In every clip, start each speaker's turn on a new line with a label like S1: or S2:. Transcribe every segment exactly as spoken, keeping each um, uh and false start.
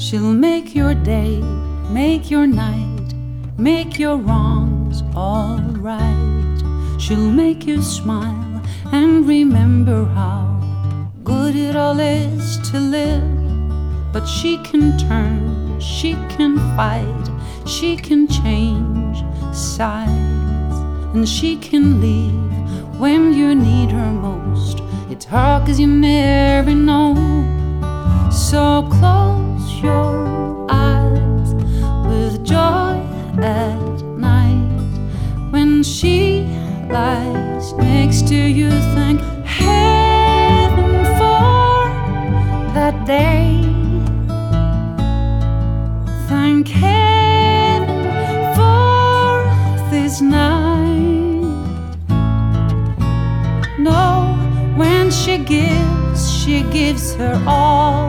S1: She'll make your day, make your night, make your wrongs all right. She'll make you smile and remember how good it all is to live. But she can turn, she can fight, she can change sides, and she can leave when you need her most. It's her 'cause you never know. So close your eyes with joy at night. When she lies next to you, thank heaven for that day. Thank heaven for this night. No, when she gives, she gives her all.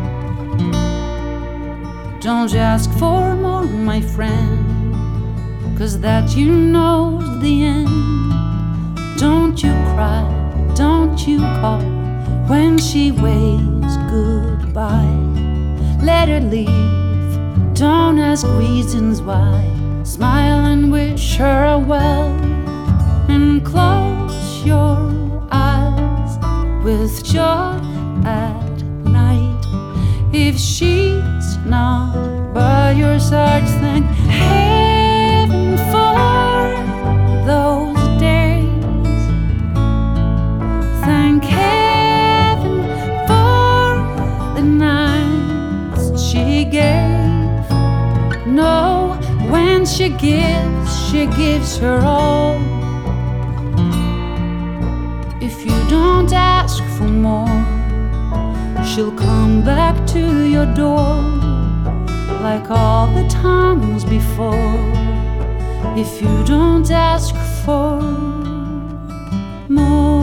S1: Don't ask for more, my friend, 'cause that you know's the end. Don't you cry, don't you call when she waves goodbye. Let her leave, don't ask reasons why. Smile and wish her well, and close your eyes with joy at night. If she's not by your side, thank heaven for those days. Thank heaven for the nights she gave. No, when she gives, she gives her all. If you don't ask for more, she'll come back to your door like all the times before. If you don't ask for more.